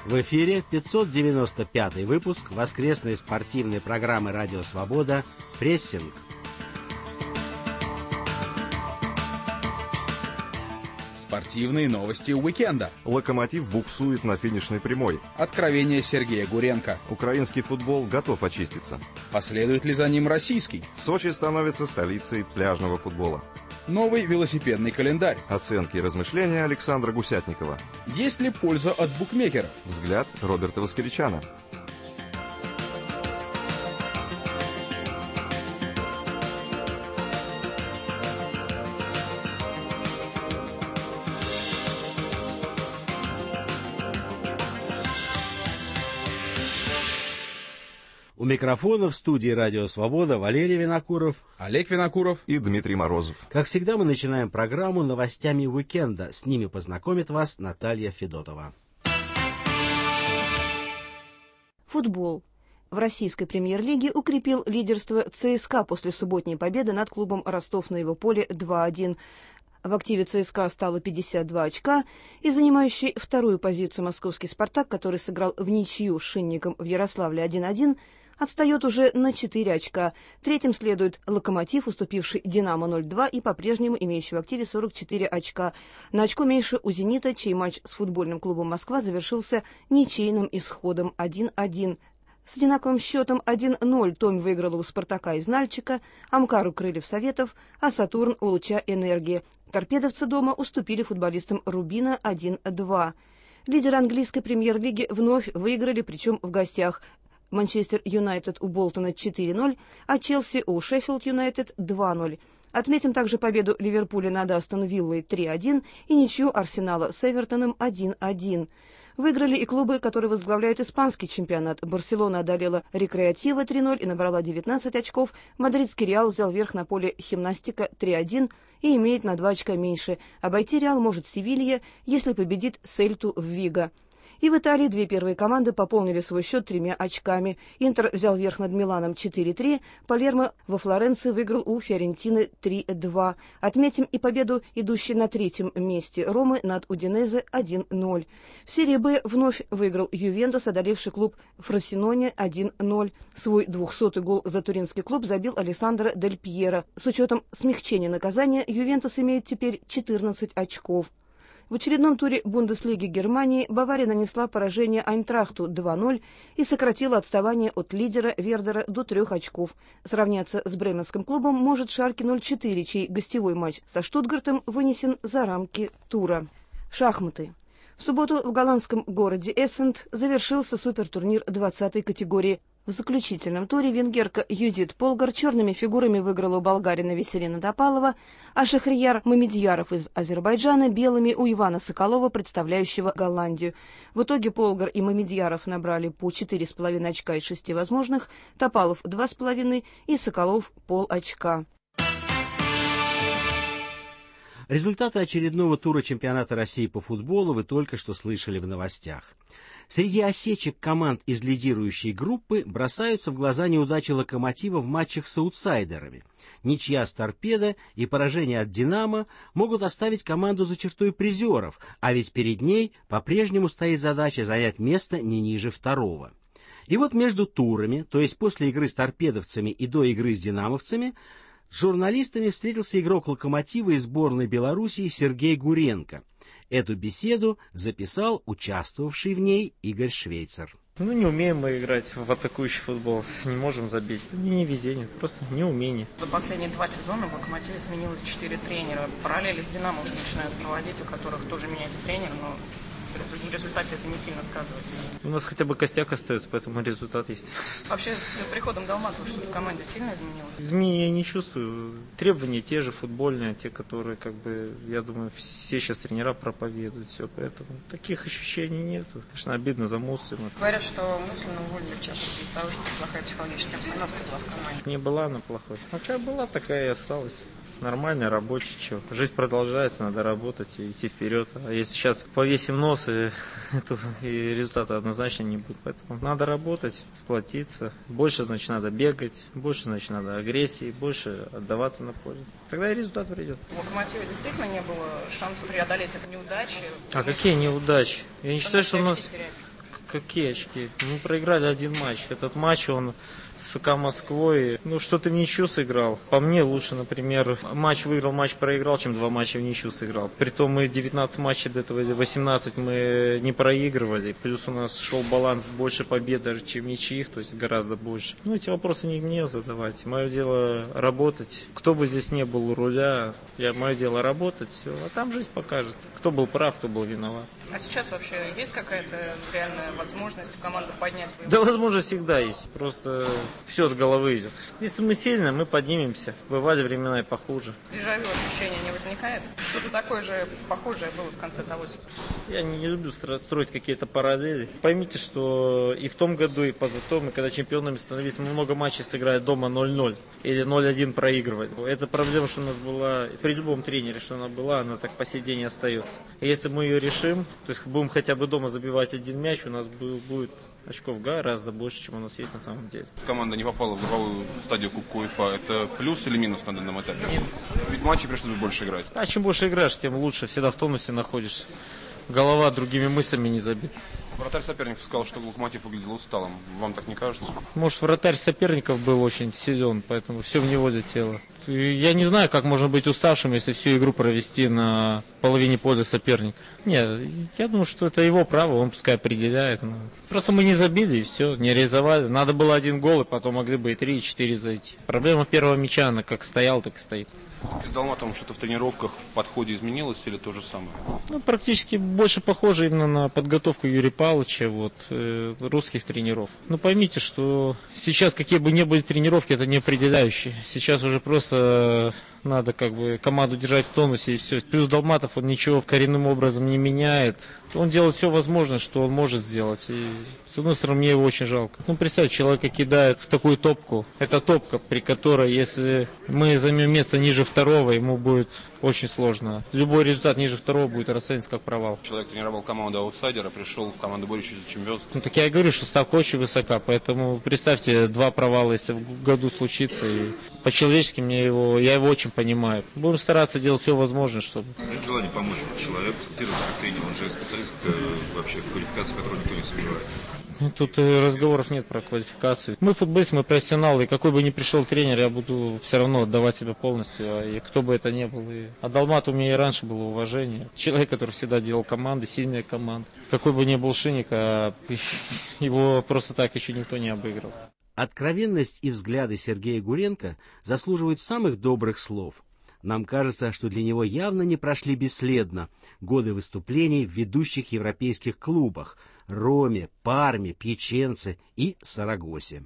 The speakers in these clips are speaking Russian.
В эфире 595-й выпуск воскресной спортивной программы «Радио Свобода» «Прессинг». Спортивные новости уикенда. Локомотив буксует на финишной прямой. Откровение Сергея Гуренко. Украинский футбол готов очиститься. Последует ли за ним российский? Сочи становится столицей пляжного футбола. Новый велосипедный календарь. Оценки и размышления Александра Гусятникова. Есть ли польза от букмекеров? Взгляд Роберта Воскиричана. У микрофона в студии «Радио Свобода» Валерий Винокуров, Олег Винокуров и Дмитрий Морозов. Как всегда, мы начинаем программу новостями уикенда. С ними познакомит вас Наталья Федотова. Футбол. В российской премьер-лиге укрепил лидерство ЦСКА после субботней победы над клубом Ростов-на-его-поле 2-1. В активе ЦСКА стало 52 очка, и занимающий вторую позицию московский «Спартак», который сыграл в ничью с Шинником в Ярославле 1-1, отстает уже на 4 очка. Третьим следует «Локомотив», уступивший «Динамо» 0-2 и по-прежнему имеющий в активе 44 очка. На очко меньше у «Зенита», чей матч с футбольным клубом «Москва» завершился ничейным исходом 1-1. С одинаковым счетом 1-0 Томь выиграла у «Спартака» из Нальчика, Амкар у «Крыльев Советов», а «Сатурн» у «Луча Энергии». Торпедовцы дома уступили футболистам «Рубина» 1-2. Лидеры английской премьер-лиги вновь выиграли, причем в гостях. Манчестер Юнайтед у Болтона 4-0, а Челси у Шеффилд Юнайтед 2-0. Отметим также победу Ливерпуля над Астон Виллой 3-1 и ничью Арсенала с Эвертоном 1-1. Выиграли и клубы, которые возглавляют испанский чемпионат. Барселона одолела Рекреатива 3-0 и набрала 19 очков. Мадридский Реал взял верх на поле Химнастика 3-1 и имеет на 2 очка меньше. Обойти Реал может Севилья, если победит Сельту в Виго. И в Италии две первые команды пополнили свой счет 3 очками. Интер взял верх над Миланом 4-3, Палермо во Флоренции выиграл у Фиорентины 3-2. Отметим и победу, идущей на третьем месте Ромы над Удинезе 1-0. В серии Б вновь выиграл Ювентус, одолевший клуб Фросиноне 1-0. Свой 200-й гол за туринский клуб забил Алессандро Дель Пьеро. С учетом смягчения наказания Ювентус имеет теперь 14 очков. В очередном туре Бундеслиги Германии Бавария нанесла поражение Айнтрахту 2-0 и сократила отставание от лидера Вердера до 3 очков. Сравняться с бременским клубом может Шальке 04, чей гостевой матч со Штутгартом вынесен за рамки тура. Шахматы. В субботу в голландском городе Эссенд завершился супертурнир 20-й категории. В заключительном туре венгерка Юдит Полгар черными фигурами выиграла у болгарина Веселина Топалова, а Шахрияр Мамедьяров из Азербайджана белыми у Ивана Соколова, представляющего Голландию. В итоге Полгар и Мамедьяров набрали по 4,5 очка из 6 возможных, Топалов 2,5 и Соколов полочка. Результаты очередного тура чемпионата России по футболу вы только что слышали в новостях. Среди осечек команд из лидирующей группы бросаются в глаза неудачи «Локомотива» в матчах с аутсайдерами. Ничья с «Торпедо» и поражение от «Динамо» могут оставить команду за чертой призеров, а ведь перед ней по-прежнему стоит задача занять место не ниже второго. И вот между турами, то есть после игры с торпедовцами и до игры с динамовцами, с журналистами встретился игрок «Локомотива» из сборной Белоруссии Сергей Гуренко. Эту беседу записал участвовавший в ней Игорь Швейцер. Не умеем мы играть в атакующий футбол, не можем забить. Не везение, просто неумение. За последние 2 сезона в «Локомотиве» сменилось 4 тренера. Параллели с «Динамо» уже начинают проводить, у которых тоже меняется тренер, но в результате это не сильно сказывается. У нас хотя бы костяк остается, поэтому результат есть. Вообще, с приходом Долматова что-то в команде сильно изменилось? Изменений я не чувствую. Требования те же футбольные, те, которые, я думаю, все сейчас тренера проповедуют, все, поэтому таких ощущений нету. Конечно, обидно за Муслима. Говорят, что Муслина уволили часто из-за того, что плохая психологическая обстановка была в команде. Не была она плохой. Какая была, такая и осталась. Нормальный, рабочий, чё. Жизнь продолжается, надо работать и идти вперед. А если сейчас повесим нос, то и результата однозначно не будет. Поэтому надо работать, сплотиться. Больше, значит, надо бегать, больше, значит, надо агрессии, больше отдаваться на поле. Тогда и результат придет. У «Локомотива» действительно не было шанса преодолеть эту неудачу. А какие неудачи? Я не считаю, что у нас... Какие очки? Мы проиграли один матч. Этот матч, он с ФК Москвой, что-то в ничью сыграл. По мне лучше, например, матч выиграл, матч проиграл, чем 2 матча в ничью сыграл. Притом мы 19 матчей до этого, 18 мы не проигрывали. Плюс у нас шел баланс больше побед даже, чем ничьих, то есть гораздо больше. Эти вопросы не мне задавать. Мое дело работать. Кто бы здесь не был у руля, мое дело работать, все. А там жизнь покажет, кто был прав, кто был виноват. А сейчас вообще есть какая-то реальная возможность команду поднять? Да, возможность всегда есть. Просто все от головы идет. Если мы сильны, мы поднимемся. Бывали времена и похуже. Дежавю ощущения не возникает? Что-то такое же похожее было в конце того сезона. Я не люблю строить какие-то параллели. Поймите, что и в том году, и позатом, и когда чемпионами становились, мы много матчей сыграли дома 0-0 или 0-1 проигрывали. Это проблема, что у нас была, при любом тренере, что она была, она так по сей день и остается. И если мы ее решим, то есть будем хотя бы дома забивать один мяч, у нас будет очков гораздо больше, чем у нас есть на самом деле. Команда не попала в групповую стадию Кубка УЕФА. Это плюс или минус на данном этапе? Нет. Ведь матчей пришлось бы больше играть. А чем больше играешь, тем лучше. Всегда в тонусе находишься. Голова другими мыслями не забита. Вратарь соперников сказал, что Локомотив выглядел усталым. Вам так не кажется? Может, вратарь соперников был очень силен, поэтому все в него летело. Я не знаю, как можно быть уставшим, если всю игру провести на половине поля соперника. Нет, я думаю, что это его право, он пускай определяет. Просто мы не забили и все, не реализовали. Надо было 1 гол, и потом могли бы и 3, и 4 зайти. Проблема первого мяча, она как стоял, так и стоит. С Далматовым что-то в тренировках, в подходе изменилось или то же самое? Практически больше похоже именно на подготовку Юрия Павловича, русских тренеров. Поймите, что сейчас какие бы ни были тренировки, это не определяющие. Сейчас уже просто надо команду держать в тонусе и все. Плюс Далматов, он ничего коренным образом не меняет. Он делает все возможное, что он может сделать. И с одной стороны, мне его очень жалко. Представьте, человека кидает в такую топку. Это топка, при которой, если мы займем место ниже 2-го, ему будет очень сложно. Любой результат ниже 2-го будет расцениваться как провал. Человек тренировал команду аутсайдера, пришел в команду, борющуюся за чемпионство. Так я и говорю, что ставка очень высока. Поэтому представьте, 2 провала, если в году случится. И по-человечески я его очень понимаю. Будем стараться делать все возможное, чтобы... Нет желания помочь человеку, консультироваться как тренер, он же специалист вообще в квалификации, в которой никто не сомневается. Тут разговоров нет про квалификацию. Мы футболисты, мы профессионалы, и какой бы ни пришел тренер, я буду все равно отдавать себя полностью, и кто бы это ни был. А Далмат у меня и раньше было уважение. Человек, который всегда делал команды, сильная команда. Какой бы ни был Шинник, его просто так еще никто не обыграл. Откровенность и взгляды Сергея Гуренко заслуживают самых добрых слов. Нам кажется, что для него явно не прошли бесследно годы выступлений в ведущих европейских клубах Роме, Парме, Пьяченце и Сарагосе.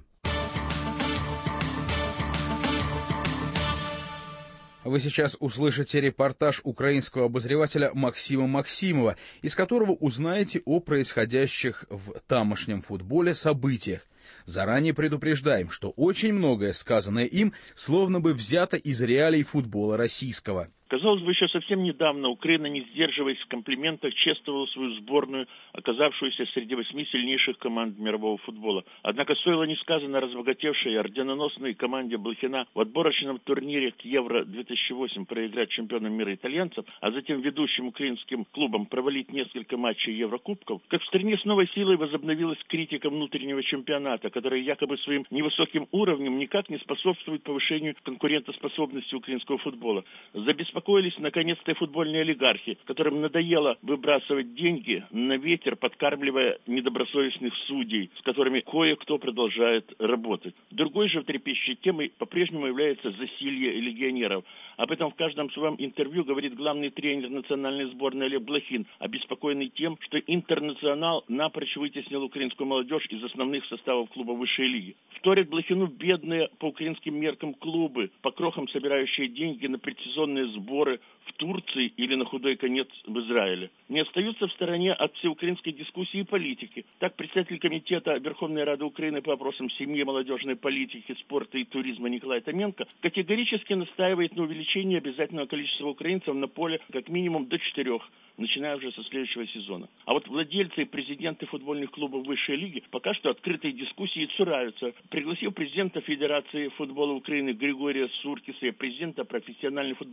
Вы сейчас услышите репортаж украинского обозревателя Максима Максимова, из которого узнаете о происходящих в тамошнем футболе событиях. Заранее предупреждаем, что очень многое, сказанное им, словно бы взято из реалий футбола российского. Казалось бы, еще совсем недавно Украина, не сдерживаясь в комплиментах, чествовала свою сборную, оказавшуюся среди 8 сильнейших команд мирового футбола. Однако стоило несказанно разбогатевшей орденоносной команде Блохина в отборочном турнире к Евро-2008 проиграть чемпионам мира итальянцев, а затем ведущим украинским клубам провалить несколько матчей Еврокубков, как в стране с новой силой возобновилась критика внутреннего чемпионата, которая якобы своим невысоким уровнем никак не способствует повышению конкурентоспособности украинского футбола. Забеспокоились наконец-то футбольные олигархи, которым надоело выбрасывать деньги на ветер, подкармливая недобросовестных судей, с которыми кое-кто продолжает работать. Другой же трепещущей темой по-прежнему является засилье легионеров. Об этом в каждом своем интервью говорит главный тренер национальной сборной Олег Блохин, обеспокоенный тем, что Интернационал напрочь вытеснил украинскую молодежь из основных составов клуба высшей лиги. Вторят Блохину бедные по украинским меркам клубы, по крохам собирающие деньги на предсезонные сборы в Турции или на худой конец в Израиле. Не остаются в стороне от всеукраинской дискуссии и политики. Так, председатель комитета Верховной Рады Украины по вопросам семьи, молодежной политики, спорта и туризма Николай Томенко категорически настаивает на увеличении обязательного количества украинцев на поле как минимум до 4, начиная уже со следующего сезона. А вот владельцы и президенты футбольных клубов высшей лиги пока что открытой дискуссии цураются. Пригласив президента Федерации футбола Украины Григория Суркиса и президента профессиональной футбольной лиги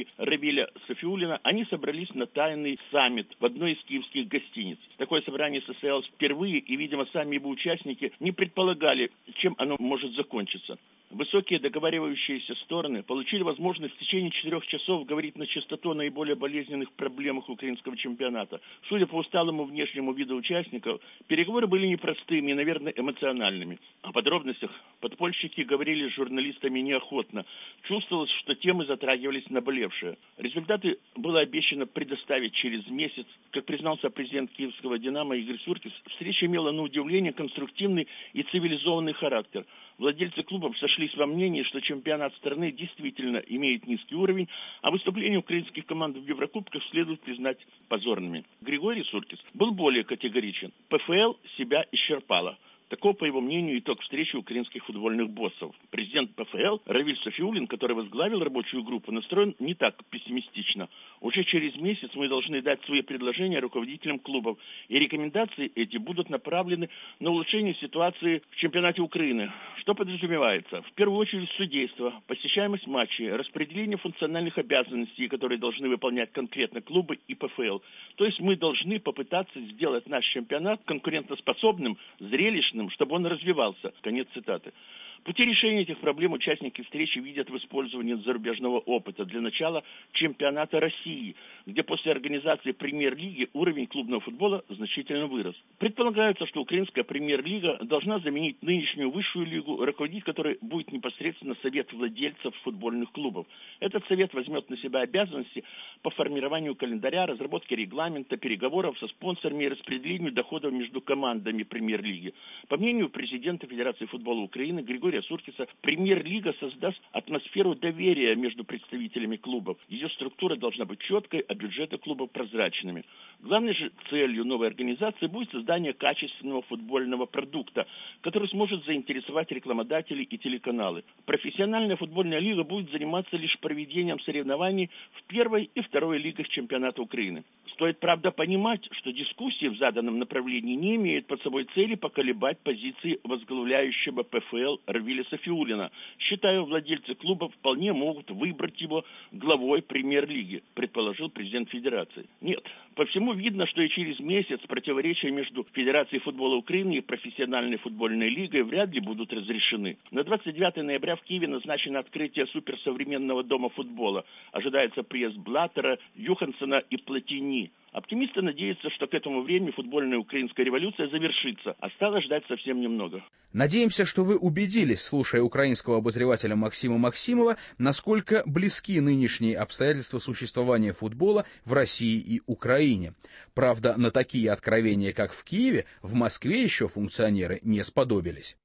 лиги Равиля Сафиуллина, они собрались на тайный саммит в одной из киевских гостиниц. Такое собрание состоялось впервые, и, видимо, сами его участники не предполагали, чем оно может закончиться. Высокие договаривающиеся стороны получили возможность в течение 4 часов говорить на чистоту о наиболее болезненных проблемах украинского чемпионата. Судя по усталому внешнему виду участников, переговоры были непростыми и, наверное, эмоциональными. О подробностях подпольщики говорили с журналистами неохотно. Чувствовалось, что темы затрагивались наболевшие. Результаты было обещано предоставить через месяц. Как признался президент киевского «Динамо» Игорь Суркис, встреча имела на удивление конструктивный и цивилизованный характер. Владельцы клубов сошлись во мнении, что чемпионат страны действительно имеет низкий уровень, а выступления украинских команд в Еврокубках следует признать позорными. Григорий Суркис был более категоричен. ПФЛ себя исчерпала. Таков, по его мнению, итог встречи украинских футбольных боссов. Президент ПФЛ Равиль Сафиуллин, который возглавил рабочую группу, настроен не так пессимистично. Уже через месяц мы должны дать свои предложения руководителям клубов, и рекомендации эти будут направлены на улучшение ситуации в чемпионате Украины. Что подразумевается? В первую очередь судейство, посещаемость матчей, распределение функциональных обязанностей, которые должны выполнять конкретно клубы и ПФЛ. То есть мы должны попытаться сделать наш чемпионат конкурентоспособным, зрелищным, чтобы он развивался. Конец цитаты. Пути решения этих проблем участники встречи видят в использовании зарубежного опыта. Для начала чемпионата России, где после организации премьер-лиги уровень клубного футбола значительно вырос. Предполагается, что украинская премьер-лига должна заменить нынешнюю высшую лигу, руководить которой будет непосредственно совет владельцев футбольных клубов. Этот совет возьмет на себя обязанности по формированию календаря, разработке регламента, переговоров со спонсорами и распределению доходов между командами премьер-лиги. По мнению президента Федерации футбола Украины Григория Суркиса, премьер-лига создаст атмосферу доверия между представителями клубов. Ее структура должна быть четкой, а бюджеты клубов прозрачными. Главной же целью новой организации будет создание качественного футбольного продукта, который сможет заинтересовать рекламодателей и телеканалы. Профессиональная футбольная лига будет заниматься лишь проведением соревнований в первой и второй лигах чемпионата Украины. Стоит, правда, понимать, что дискуссии в заданном направлении не имеют под собой цели поколебать позиции возглавляющего ПФЛ Равиля Сафиуллина. Считаю, владельцы клубов вполне могут выбрать его главой премьер-лиги, предположил президент Федерации. Нет, по всему видно, что и через месяц противоречия между Федерацией футбола Украины и профессиональной футбольной лигой вряд ли будут разрешены. На 29 ноября в Киеве назначено открытие суперсовременного дома футбола. Ожидается приезд Блаттера, Юхансена и Платини. Оптимисты надеются, что к этому времени футбольная украинская революция завершится. Осталось ждать совсем немного. Надеемся, что вы убедились, слушая украинского обозревателя Максима Максимова, насколько близки нынешние обстоятельства существования футбола в России и Украине. Правда, на такие откровения, как в Киеве, в Москве еще функционеры не сподобились.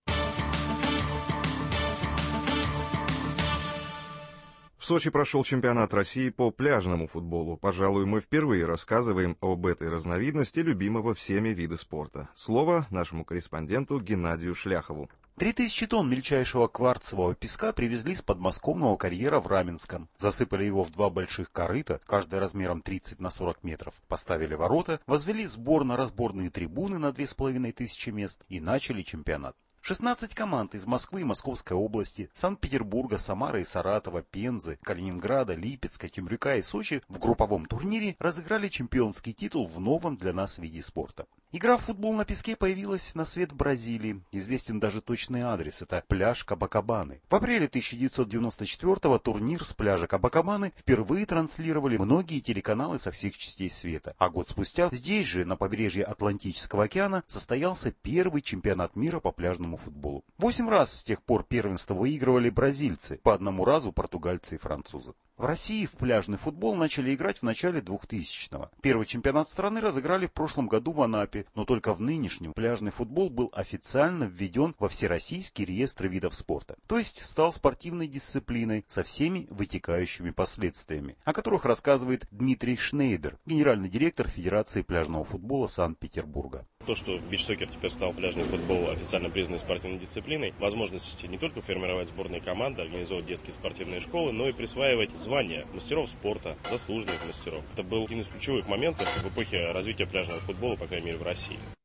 В Сочи прошел чемпионат России по пляжному футболу. Пожалуй, мы впервые рассказываем об этой разновидности любимого всеми вида спорта. Слово нашему корреспонденту Геннадию Шляхову. 3000 тонн мельчайшего кварцевого песка привезли с подмосковного карьера в Раменском. Засыпали его в 2 больших корыта, каждый размером 30 на 40 метров. Поставили ворота, возвели сборно-разборные трибуны на 2500 мест и начали чемпионат. 16 команд из Москвы и Московской области, Санкт-Петербурга, Самары и Саратова, Пензы, Калининграда, Липецка, Темрюка и Сочи в групповом турнире разыграли чемпионский титул в новом для нас виде спорта. Игра в футбол на песке появилась на свет в Бразилии. Известен даже точный адрес – это пляж Кабакабаны. В апреле 1994-го турнир с пляжа Кабакабаны впервые транслировали многие телеканалы со всех частей света. А год спустя здесь же, на побережье Атлантического океана, состоялся первый чемпионат мира по пляжному футболу. 8 раз с тех пор первенство выигрывали бразильцы, по 1 разу португальцы и французы. В России в пляжный футбол начали играть в начале 2000-го. Первый чемпионат страны разыграли в прошлом году в Анапе, но только в нынешнем пляжный футбол был официально введен во Всероссийский реестр видов спорта. То есть стал спортивной дисциплиной со всеми вытекающими последствиями, о которых рассказывает Дмитрий Шнейдер, генеральный директор Федерации пляжного футбола Санкт-Петербурга. То, что бич-сокер теперь стал пляжный футбол официально признанной спортивной дисциплиной, возможность не только формировать сборные команды, организовывать детские спортивные школы, но и присваивать звания мастеров спорта, заслуженных мастеров. Это был один из ключевых моментов в эпохе развития пляжного футбола, по крайней мере, в России.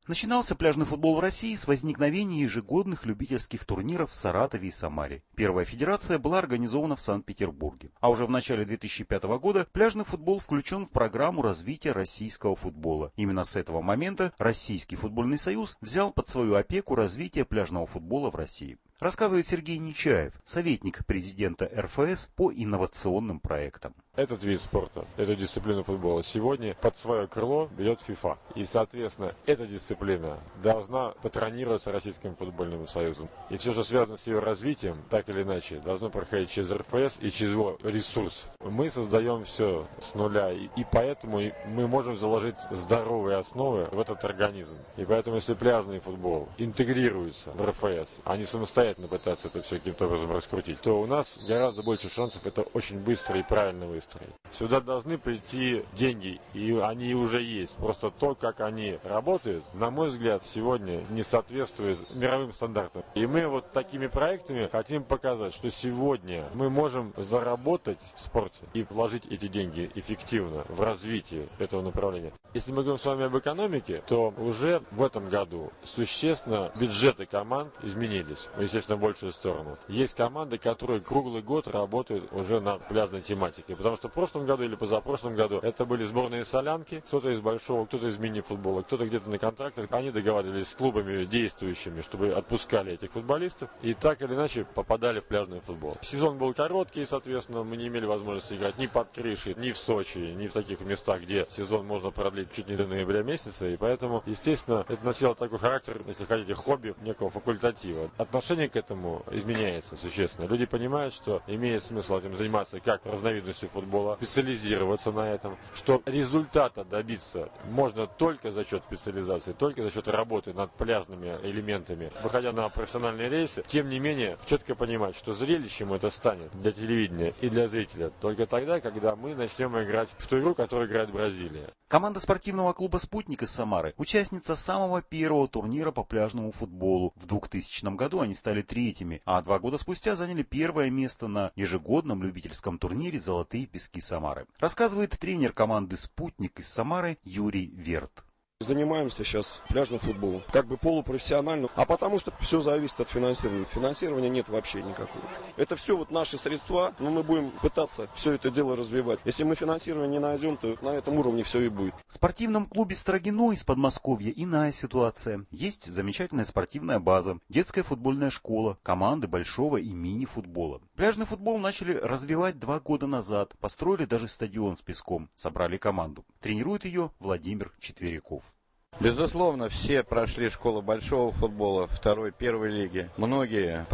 Начинался пляжный футбол в России с возникновения ежегодных любительских турниров в Саратове и Самаре. Первая федерация была организована в Санкт-Петербурге. А уже в начале 2005 года пляжный футбол включен в программу развития российского футбола. Именно с этого момента Российский футбольный союз взял под свою опеку развитие пляжного футбола в России. Рассказывает Сергей Нечаев, советник президента РФС по инновационным проектам. Этот вид спорта, эту дисциплину футбола сегодня под свое крыло берет ФИФА. И, соответственно, эта дисциплина должна патронироваться Российским футбольным союзом. И все, что связано с ее развитием, так или иначе, должно проходить через РФС и через его ресурс. Мы создаем все с нуля, и поэтому мы можем заложить здоровые основы в этот организм. И поэтому, если пляжный футбол интегрируется в РФС, а не самостоятельно пытаться это все каким-то образом раскрутить, то у нас гораздо больше шансов это очень быстро и правильно выстроить. Сюда должны прийти деньги, и они уже есть. Просто то, как они работают, на мой взгляд, сегодня не соответствует мировым стандартам. И мы вот такими проектами хотим показать, что сегодня мы можем заработать в спорте и вложить эти деньги эффективно в развитие этого направления. Если мы говорим с вами об экономике, то уже в этом году существенно бюджеты команд изменились, естественно, в большую сторону. Есть команды, которые круглый год работают уже на пляжной тематике, потому что в прошлом году или позапрошлом году это были сборные солянки, кто-то из большого, кто-то из мини-футбола, кто-то где-то на контрактах. Они договаривались с клубами действующими, чтобы отпускали этих футболистов и так или иначе попадали в пляжный футбол. Сезон был короткий, соответственно, мы не имели возможности играть ни под крышей, ни в Сочи, ни в таких местах, где сезон можно продлить чуть не до ноября месяца, и поэтому, естественно, это носило такой характер, если хотите, хобби, некого факультатива. Отношение к этому изменяется существенно. Люди понимают, что имеет смысл этим заниматься как разновидностью футбола, специализироваться на этом, что результата добиться можно только за счет специализации, только за счет работы над пляжными элементами, выходя на профессиональные рейсы. Тем не менее, четко понимать, что зрелищем это станет для телевидения и для зрителя только тогда, когда мы начнем играть в ту игру, которую играет Бразилия. Команда спортивного клуба «Спутник» из Самары, участница самого первого турнира по пляжному футболу. В 2000 году они стали третьими, а 2 года спустя заняли первое место на ежегодном любительском турнире «Золотые пески Самары». Рассказывает тренер команды «Спутник» из Самары Юрий Верт. Занимаемся сейчас пляжным футболом, как бы полупрофессионально, а потому что все зависит от финансирования. Финансирования нет вообще никакого. Это все вот наши средства, но мы будем пытаться все это дело развивать. Если мы финансирование не найдем, то на этом уровне все и будет. В спортивном клубе «Строгино» из Подмосковья иная ситуация. Есть замечательная спортивная база, детская футбольная школа, команды большого и мини-футбола. Пляжный футбол начали развивать 2 года назад, построили даже стадион с песком, собрали команду. Тренирует ее Владимир Четверяков. Безусловно, все прошли школу большого футбола, второй, первой лиги. Многие,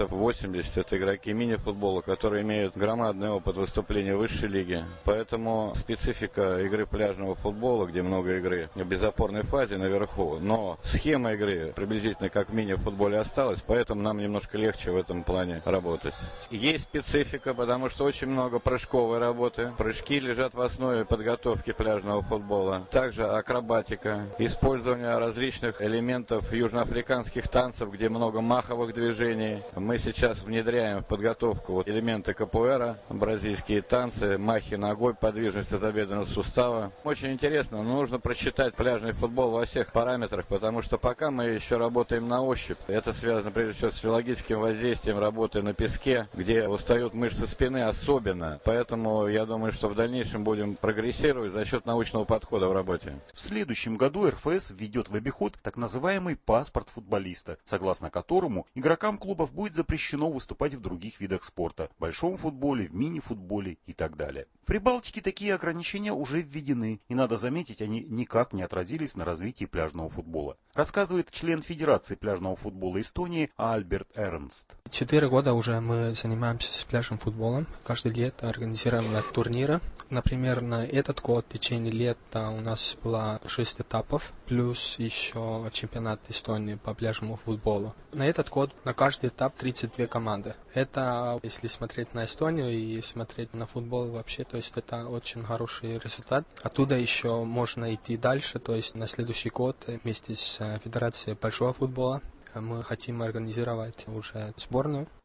80% это игроки мини-футбола, которые имеют громадный опыт выступления в высшей лиге. Поэтому специфика игры пляжного футбола, где много игры в безопорной фазе наверху, но схема игры приблизительно как в мини-футболе осталась, поэтому нам немножко легче в этом плане работать. Есть специфика, потому что очень много прыжковой работы. Прыжки лежат в основе подготовки пляжного футбола. Также акробатика. Использование различных элементов южноафриканских танцев, где много маховых движений. Мы сейчас внедряем в подготовку элементы капуэра, бразильские танцы, махи ногой, подвижность тазобедренного сустава. Очень интересно, но нужно прочитать пляжный футбол во всех параметрах, потому что пока мы еще работаем на ощупь. Это связано прежде всего с физиологическим воздействием работы на песке, где устают мышцы спины особенно. Поэтому я думаю, что в дальнейшем будем прогрессировать за счет научного подхода в работе. В следующем году РФС введет в обиход так называемый паспорт футболиста, согласно которому игрокам клубов будет запрещено выступать в других видах спорта, в большом футболе, в мини-футболе и так далее. В Прибалтике такие ограничения уже введены, и надо заметить, они никак не отразились на развитии пляжного футбола. Рассказывает член Федерации пляжного футбола Эстонии Альберт Эрнст. 4 года уже мы занимаемся с пляжным футболом. Каждое лето организируем турниры. Например, на этот год в течение лета у нас было 6 этапов, плюс еще чемпионат Эстонии по пляжному футболу. На этот год на каждый этап 32 команды. Это, если смотреть на Эстонию и смотреть на футбол вообще, то есть это очень хороший результат. Оттуда еще можно идти дальше, то есть на следующий год вместе с Федерацией большого футбола мы хотим организовать уже сборную.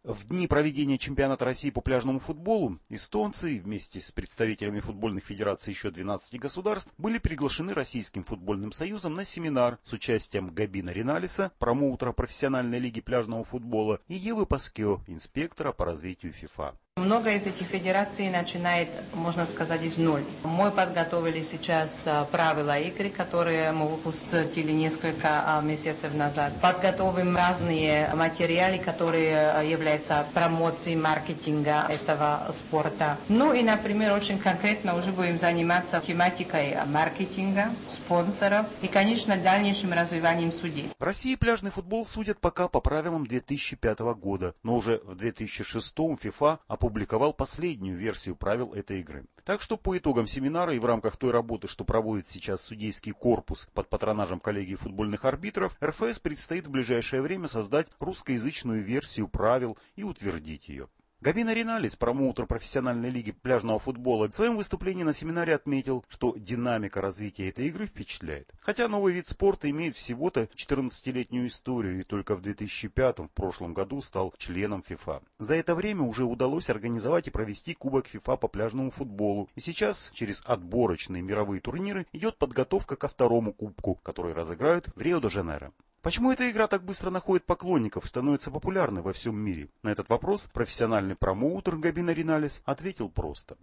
В дни проведения чемпионата России по пляжному футболу эстонцы вместе с представителями футбольных федераций еще 12 государств были приглашены Российским футбольным союзом на семинар с участием Габина Риналиса, промоутера профессиональной лиги пляжного футбола, и Евы Паскё, инспектора по развитию ФИФА. Много из этих федераций начинает, можно сказать, из ноль. Мы подготовили сейчас правила игры, которые мы выпустили несколько месяцев назад. Подготовим разные материалы, которые являются промоцией маркетинга этого спорта. Ну и, например, очень конкретно уже будем заниматься тематикой маркетинга, спонсоров и, конечно, дальнейшим развиванием судей. В России пляжный футбол судят пока по правилам 2005 года, но уже в 2006 ФИФА опубликовал последнюю версию правил этой игры. Так что по итогам семинара и в рамках той работы, что проводит сейчас судейский корпус под патронажем коллегии футбольных арбитров, РФС предстоит в ближайшее время создать русскоязычную версию правил и утвердить ее. Габина Риналис, промоутер профессиональной лиги пляжного футбола, в своем выступлении на семинаре отметил, что динамика развития этой игры впечатляет. Хотя новый вид спорта имеет всего-то 14-летнюю историю и только в 2005 в прошлом году стал членом ФИФА. За это время уже удалось организовать и провести Кубок ФИФА по пляжному футболу. И сейчас через отборочные мировые турниры идет подготовка ко второму кубку, который разыграют в Рио-де-Жанейро. Почему эта игра так быстро находит поклонников и становится популярной во всем мире? На этот вопрос профессиональный промоутер Габина Риналис ответил просто.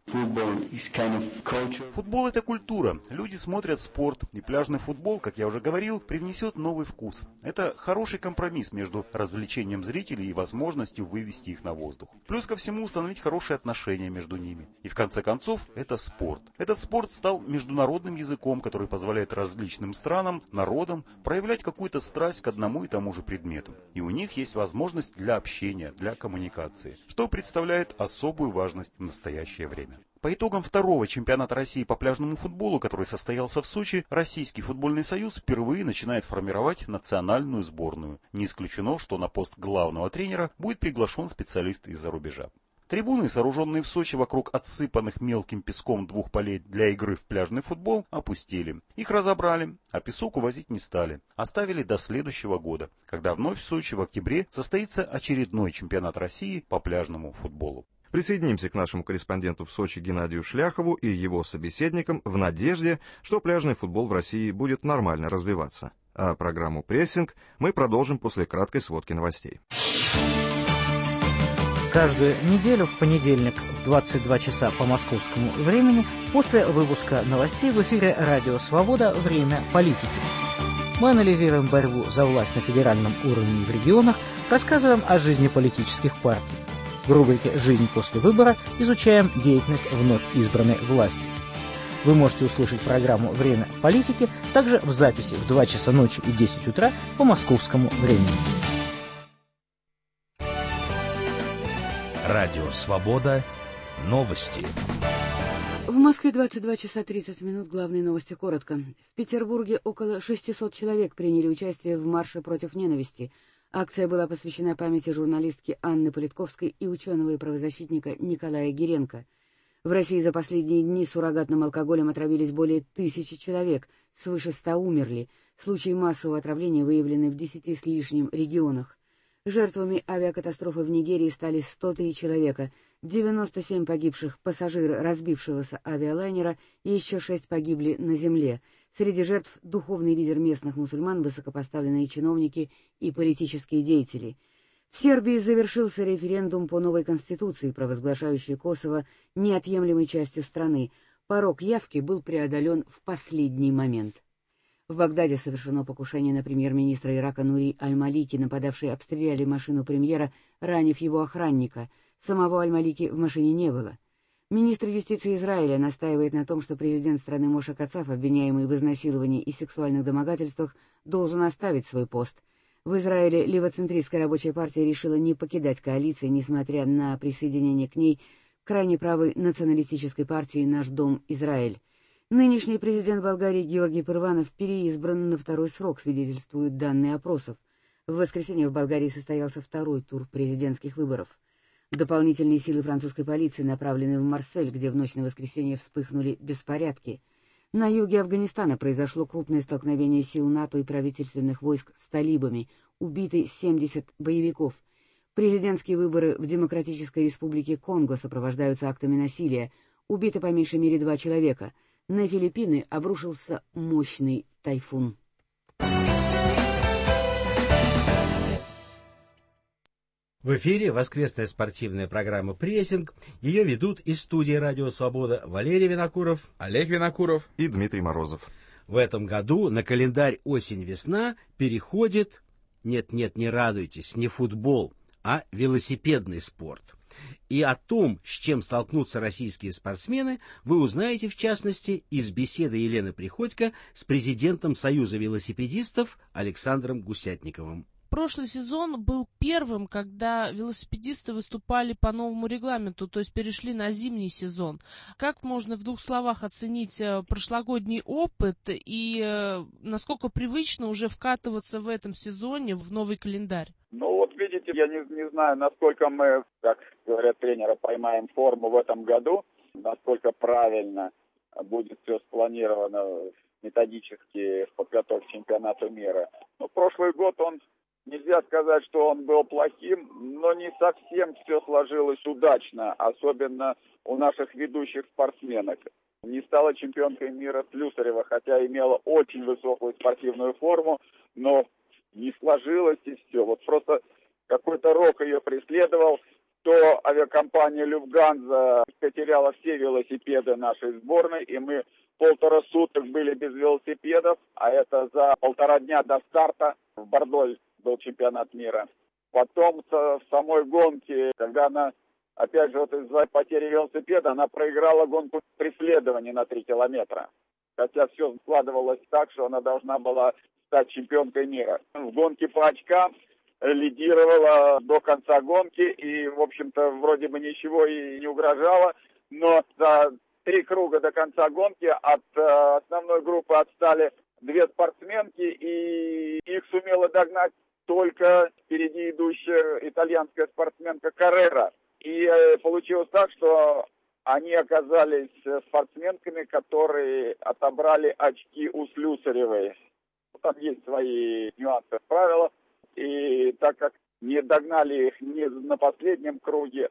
Футбол – это культура. Люди смотрят спорт. И пляжный футбол, как я уже говорил, привнесет новый вкус. Это хороший компромисс между развлечением зрителей и возможностью вывести их на воздух. Плюс ко всему установить хорошие отношения между ними. И в конце концов, это спорт. Этот спорт стал международным языком, который позволяет различным странам, народам проявлять какую-то страсть к одному и тому же предмету. И у них есть возможность для общения, для коммуникации, что представляет особую важность в настоящее время. По итогам второго чемпионата России по пляжному футболу, который состоялся в Сочи, Российский футбольный союз впервые начинает формировать национальную сборную. Не исключено, что на пост главного тренера будет приглашен специалист из-за рубежа. Трибуны, сооруженные в Сочи вокруг отсыпанных мелким песком двух полей для игры в пляжный футбол, опустели. Их разобрали, а песок увозить не стали. Оставили до следующего года, когда вновь в Сочи в октябре состоится очередной чемпионат России по пляжному футболу. Присоединимся к нашему корреспонденту в Сочи Геннадию Шляхову и его собеседникам в надежде, что пляжный футбол в России будет нормально развиваться. А программу «Прессинг» мы продолжим после краткой сводки новостей. Каждую неделю в понедельник в 22 часа по московскому времени после выпуска новостей в эфире «Радио Свобода. Время политики». Мы анализируем борьбу за власть на федеральном уровне и в регионах, рассказываем о жизни политических партий. В рубрике «Жизнь после выбора» изучаем деятельность вновь избранной власти. Вы можете услышать программу «Время политики» также в записи в 2 часа ночи и 10 утра по московскому времени. Радио «Свобода». Новости. В Москве 22 часа 30 минут. Главные новости коротко. В Петербурге около 600 человек приняли участие в марше против ненависти. Акция была посвящена памяти журналистки Анны Политковской и ученого и правозащитника Николая Гиренко. В России за последние дни суррогатным алкоголем отравились более 1000 человек, свыше 100 умерли. Случаи массового отравления выявлены в 10 с лишним регионах. Жертвами авиакатастрофы в Нигерии стали 103 человека, 97 погибших пассажиры разбившегося авиалайнера и еще 6 погибли на земле. Среди жертв духовный лидер местных мусульман, высокопоставленные чиновники и политические деятели. В Сербии завершился референдум по новой конституции, провозглашающей Косово неотъемлемой частью страны. Порог явки был преодолен в последний момент. В Багдаде совершено покушение на премьер-министра Ирака Нури Аль-Малики. Нападавшие обстреляли машину премьера, ранив его охранника. Самого Аль-Малики в машине не было. Министр юстиции Израиля настаивает на том, что президент страны Моше Кацав, обвиняемый в изнасиловании и сексуальных домогательствах, должен оставить свой пост. В Израиле левоцентристская рабочая партия решила не покидать коалиции, несмотря на присоединение к ней крайне правой националистической партии «Наш дом Израиль». Нынешний президент Болгарии Георгий Пырванов переизбран на второй срок, свидетельствуют данные опросов. В воскресенье в Болгарии состоялся второй тур президентских выборов. Дополнительные силы французской полиции направлены в Марсель, где в ночь на воскресенье вспыхнули беспорядки. На юге Афганистана произошло крупное столкновение сил НАТО и правительственных войск с талибами. Убиты 70 боевиков. Президентские выборы в Демократической Республике Конго сопровождаются актами насилия. Убито по меньшей мере 2 человека. На Филиппины обрушился мощный тайфун. В эфире воскресная спортивная программа «Прессинг». Ее ведут из студии «Радио Свобода» Валерий Винокуров, Олег Винокуров и Дмитрий Морозов. В этом году на календарь осень-весна переходит, не радуйтесь, не футбол, а велосипедный спорт. И о том, с чем столкнутся российские спортсмены, вы узнаете, в частности, из беседы Елены Приходько с президентом Союза велосипедистов Александром Гусятниковым. Прошлый сезон был первым, когда велосипедисты выступали по новому регламенту, то есть перешли на зимний сезон. Как можно в 2 словах оценить прошлогодний опыт и насколько привычно уже вкатываться в этом сезоне в новый календарь? Ну вот видите, я не знаю, насколько мы, как говорят тренеры, поймаем форму в этом году, насколько правильно будет все спланировано методически в подготовке к чемпионату мира. Но прошлый год нельзя сказать, что он был плохим, но не совсем все сложилось удачно, особенно у наших ведущих спортсменок. Не стала чемпионкой мира Слюсарева, хотя имела очень высокую спортивную форму, но не сложилось и все. Вот просто какой-то рок ее преследовал. То авиакомпания «Люфтганза» потеряла все велосипеды нашей сборной, и мы 1,5 суток были без велосипедов, а это за 1,5 дня до старта в Бордо был чемпионат мира. Потом в самой гонке, когда она, опять же, из-за потери велосипеда, она проиграла гонку преследования на 3 километра. Хотя все складывалось так, что она должна была стать чемпионкой мира. В гонке по очкам лидировала до конца гонки и, в общем-то, вроде бы ничего и не угрожало, но за 3 круга до конца гонки от основной группы отстали 2 спортсменки, и их сумела догнать только впереди идущая итальянская спортсменка Каррера. И получилось так, что они оказались спортсменками, которые отобрали очки у Слюсаревой. Там есть свои нюансы в правилах. И так как не догнали их не на последнем круге,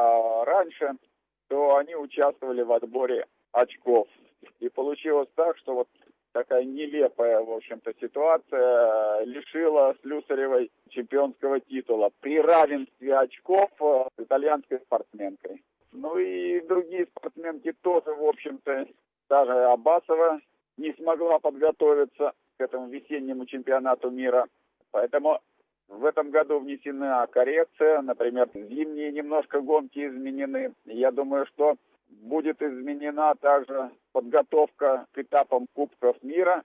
а раньше, то они участвовали в отборе очков. И получилось так, что вот такая нелепая, в общем-то, ситуация лишила Слюсаревой чемпионского титула при равенстве очков с итальянской спортсменкой. Ну и другие спортсменки тоже, в общем-то, даже Абасова не смогла подготовиться к этому весеннему чемпионату мира. Поэтому в этом году внесена коррекция, например, зимние немножко гонки изменены. Я думаю, что будет изменена также подготовка к этапам Кубков мира.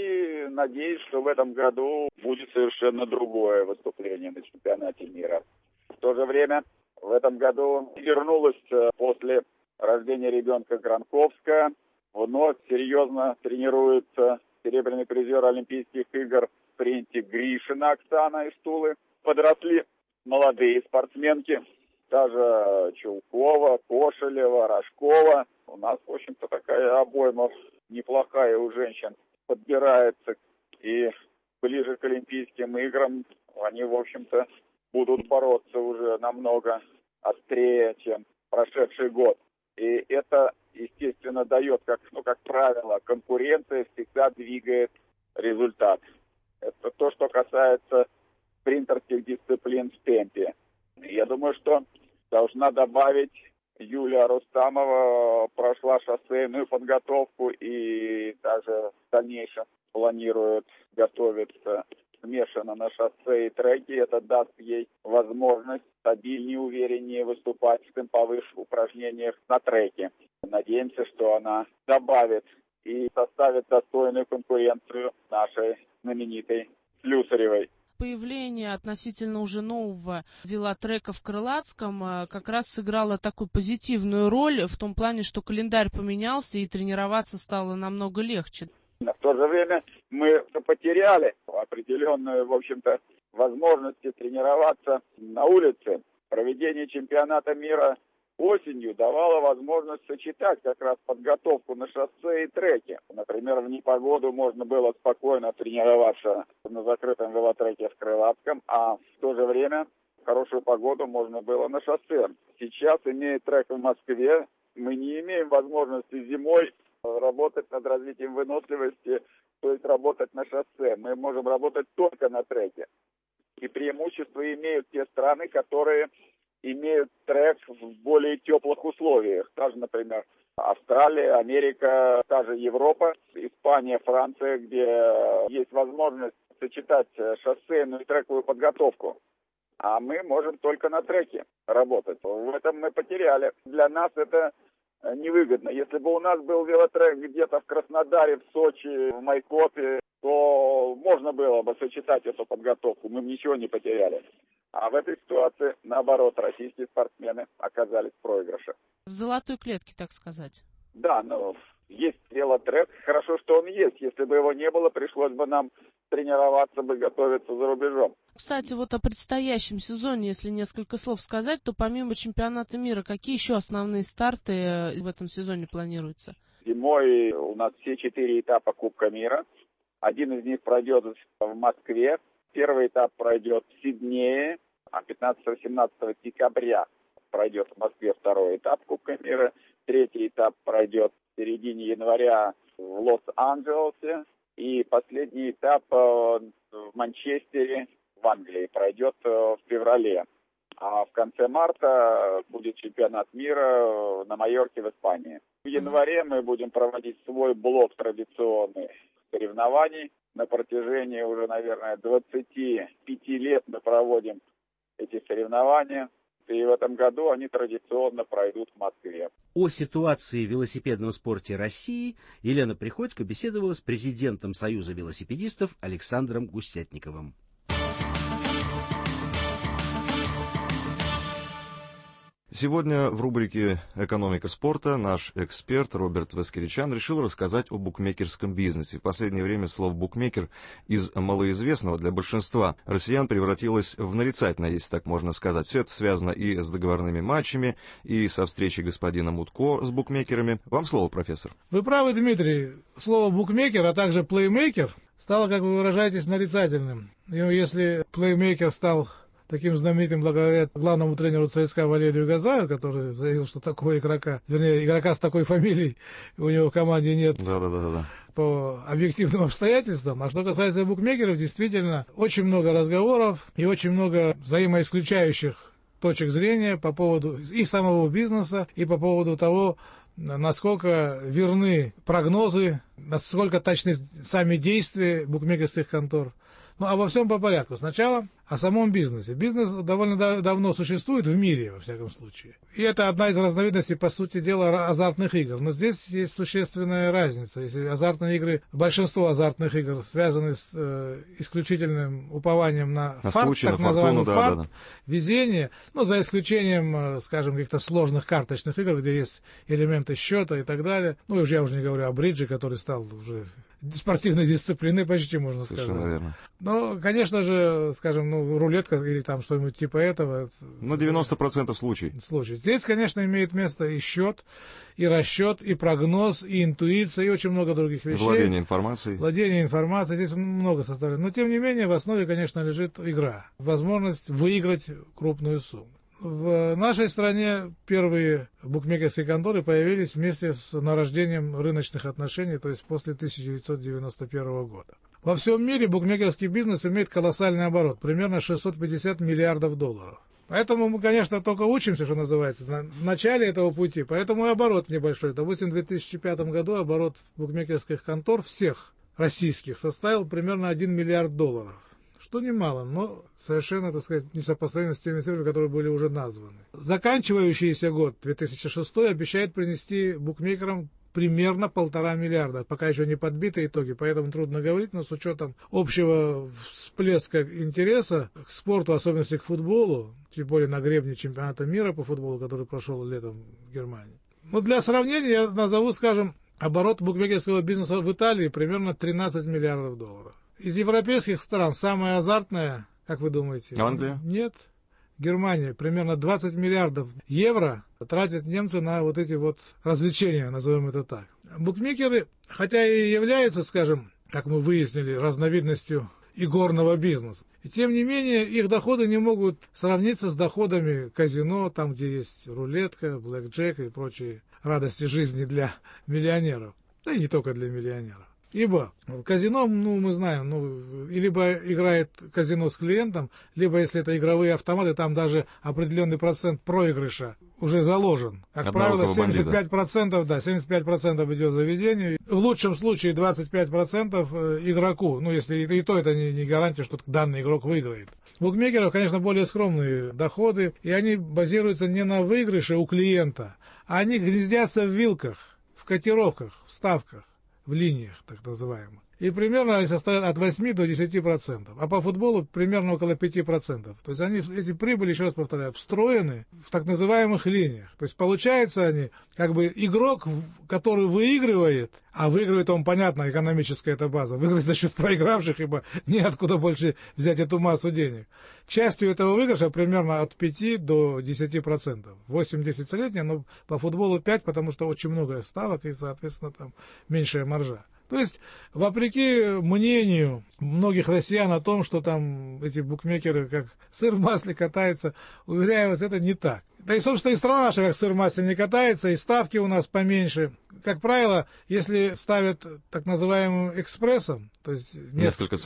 И надеюсь, что в этом году будет совершенно другое выступление на чемпионате мира. В то же время в этом году вернулась после рождения ребенка Гранковская. Вновь серьезно тренируется серебряный призер Олимпийских игр в спринте Гришина Оксана из Тулы. Подросли молодые спортсменки. Та же Чулкова, Кошелева, Рожкова. У нас, в общем-то, такая обойма неплохая у женщин подбирается. И ближе к Олимпийским играм они, в общем-то, будут бороться уже намного острее, чем прошедший год. И это, естественно, дает, как правило, конкуренция всегда двигает результат. Это то, что касается спринтерских дисциплин в темпе. Я думаю, что должна добавить Юлия Рустамова, прошла шоссейную подготовку и даже в дальнейшем планирует готовиться смешанно на шоссе и треке. Это даст ей возможность стабильнее, увереннее выступать в темповых упражнениях на треке. Надеемся, что она добавит и составит достойную конкуренцию нашей знаменитой Слюсаревой. Появление относительно уже нового велотрека в Крылатском как раз сыграло такую позитивную роль в том плане, что календарь поменялся и тренироваться стало намного легче. В то же время мы потеряли определенную, в общем-то, возможности тренироваться на улице. Проведение чемпионата мира осенью давало возможность сочетать как раз подготовку на шоссе и треке. Например, в непогоду можно было спокойно тренироваться на закрытом велотреке в Крылатском, а в то же время хорошую погоду можно было на шоссе. Сейчас, имея трек в Москве, мы не имеем возможности зимой работать над развитием выносливости, то есть работать на шоссе. Мы можем работать только на треке. И преимущество имеют те страны, которые имеют трек в более теплых условиях. Та же, например, Австралия, Америка, та же Европа, Испания, Франция, где есть возможность сочетать шоссейную и трековую подготовку. А мы можем только на треке работать. В этом мы потеряли. Для нас это невыгодно. Если бы у нас был велотрек где-то в Краснодаре, в Сочи, в Майкопе, то можно было бы сочетать эту подготовку. Мы бы ничего не потеряли. А в этой ситуации, наоборот, российские спортсмены оказались в проигрыше. В золотой клетке, так сказать. Да, но есть велотрек. Хорошо, что он есть. Если бы его не было, пришлось бы нам тренироваться бы, готовиться за рубежом. Кстати, вот о предстоящем сезоне, если несколько слов сказать, то помимо чемпионата мира, какие еще основные старты в этом сезоне планируются? Зимой у нас все 4 этапа Кубка мира. Один из них пройдет в Москве. Первый этап пройдет в Сиднее, а 15-17 декабря пройдет в Москве второй этап Кубка мира. Третий этап пройдет в середине января в Лос-Анджелесе. И последний этап в Манчестере, в Англии, пройдет в феврале. А в конце марта будет чемпионат мира на Майорке в Испании. В январе мы будем проводить свой блок традиционных соревнований. На протяжении уже, наверное, 25 лет мы проводим эти соревнования. И в этом году они традиционно пройдут в Москве. О ситуации в велосипедном спорте России Елена Приходько беседовала с президентом Союза велосипедистов Александром Гусятниковым. Сегодня в рубрике «Экономика спорта» наш эксперт Роберт Васкевичан решил рассказать о букмекерском бизнесе. В последнее время слово «букмекер» из малоизвестного для большинства россиян превратилось в нарицательное, если так можно сказать. Все это связано и с договорными матчами, и со встречей господина Мутко с букмекерами. Вам слово, профессор. Вы правы, Дмитрий. Слово «букмекер», а также «плеймейкер» стало, как вы выражаетесь, нарицательным. И если плеймейкер стал таким знаменитым благодаря главному тренеру ЦСКА Валерию Газаеву, который заявил, что такого игрока, вернее, игрока с такой фамилией у него в команде нет. Да. По объективным обстоятельствам. А что касается букмекеров, действительно, очень много разговоров и очень много взаимоисключающих точек зрения по поводу и самого бизнеса, и по поводу того, насколько верны прогнозы, насколько точны сами действия букмекерских контор. Ну, обо всем по порядку. Сначала о самом бизнесе. Бизнес довольно давно существует в мире, во всяком случае. И это одна из разновидностей, по сути дела, азартных игр. Но здесь есть существенная разница. Если азартные игры, большинство азартных игр связаны с исключительным упованием на фарт, случай, так называемый фарт, везение, ну, за исключением, скажем, каких-то сложных карточных игр, где есть элементы счета и так далее. Ну, я уже не говорю о бридже, который стал уже спортивной дисциплиной почти, можно сказать. Верно. Но, конечно же, скажем, рулетка или там что-нибудь типа этого. На 90% случаев. Здесь, конечно, имеет место и счет, и расчет, и прогноз, и интуиция, и очень много других вещей. Владение информацией. Здесь много составляет. Но, тем не менее, в основе, конечно, лежит игра. Возможность выиграть крупную сумму. В нашей стране первые букмекерские конторы появились вместе с нарождением рыночных отношений, то есть после 1991 года. Во всем мире букмекерский бизнес имеет колоссальный оборот, примерно 650 миллиардов долларов. Поэтому мы, конечно, только учимся, что называется, на начале этого пути, поэтому и оборот небольшой. Допустим, в 2005 году оборот букмекерских контор всех российских составил примерно 1 миллиард долларов. Что немало, но совершенно, так сказать, несопоставимо с теми цифрами, которые были уже названы. Заканчивающийся год, 2006, обещает принести букмекерам примерно 1,5 миллиарда. Пока еще не подбиты итоги, поэтому трудно говорить, но с учетом общего всплеска интереса к спорту, в особенности к футболу, тем более на гребне чемпионата мира по футболу, который прошел летом в Германии. Но для сравнения я назову, скажем, оборот букмекерского бизнеса в Италии примерно 13 миллиардов долларов. Из европейских стран самая азартная, как вы думаете? Англия? Нет. Германия. Примерно 20 миллиардов евро тратят немцы на вот эти вот развлечения, назовем это так. Букмекеры, хотя и являются, скажем, как мы выяснили, разновидностью игорного бизнеса. И тем не менее, их доходы не могут сравниться с доходами казино, там, где есть рулетка, блэкджек и прочие радости жизни для миллионеров. Да и не только для миллионеров. Ибо в казино, мы знаем, либо играет казино с клиентом, либо, если это игровые автоматы, там даже определенный процент проигрыша уже заложен. Как правило, 75%, да, 75% идет заведению. В лучшем случае 25% игроку. Если и то это не гарантия, что данный игрок выиграет. У букмекеров, конечно, более скромные доходы, и они базируются не на выигрыше у клиента, а они гнездятся в вилках, в котировках, в ставках, в линиях, так называемых. И примерно они составляют от 8 до 10%. А по футболу примерно около 5%. То есть они, эти прибыли, еще раз повторяю, встроены в так называемых линиях. То есть получается они, как бы игрок, который выигрывает, а выигрывает он, понятно, экономическая эта база, выигрывает за счет проигравших, ибо неоткуда больше взять эту массу денег. Частью этого выигрыша примерно от 5 до 10%. 8-10 средняя, но по футболу 5, потому что очень много ставок и, соответственно, там меньшая маржа. То есть, вопреки мнению многих россиян о том, что там эти букмекеры как сыр в масле катаются, уверяю вас, это не так. Да и, собственно, и страна наша как сыр в масле не катается, и ставки у нас поменьше. Как правило, если ставят так называемым экспрессом, то есть несколько